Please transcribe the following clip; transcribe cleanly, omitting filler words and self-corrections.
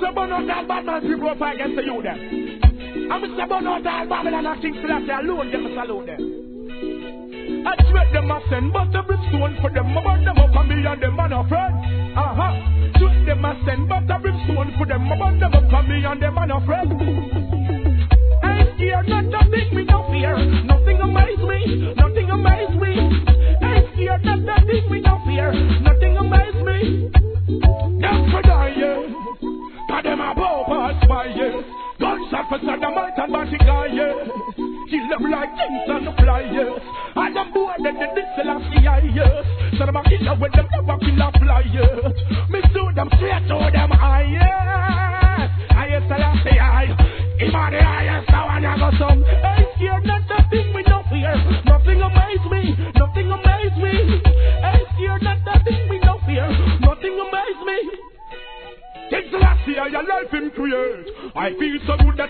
Mr. Bonut all Batman people fight against the youth them. And Mr. Bonut all Babylon and King Selassie alone them salute them. I sweat them a send but the brimstone for them. I burn them up and me and them man a friend. Sweat them a send but the brimstone for them. I burn them up and me and them man a friend. I ain't scared, nothing me no fear. Nothing amaze me, nothing amaze me. I ain't scared, nothing me no fear. Nothing amaze me. That's for die, yeah. Cause them a bow pass by, yeah. Gunshot for Saddam and Bashika, yeah. Kill them like things on the fly, yes. And them boy that they did Selassie, yes. So them a killer when them never kill a fly, yes. Me shoot them straight to them eye, yes. I yes, Selassie, him on the highest, now I never some. I ain't scared, nothing me no fear. Nothing amaze me, nothing amaze me. I ain't scared, nothing me no fear. Nothing amaze me. King Selassie, your life him create. I feel so good that